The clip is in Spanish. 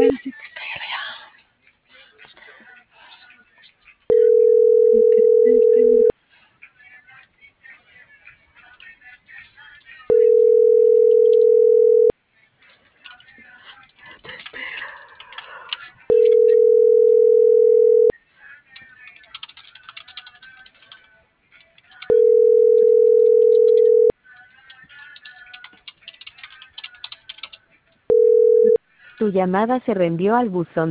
si te espero ya. Tu llamada se reenvió al buzón.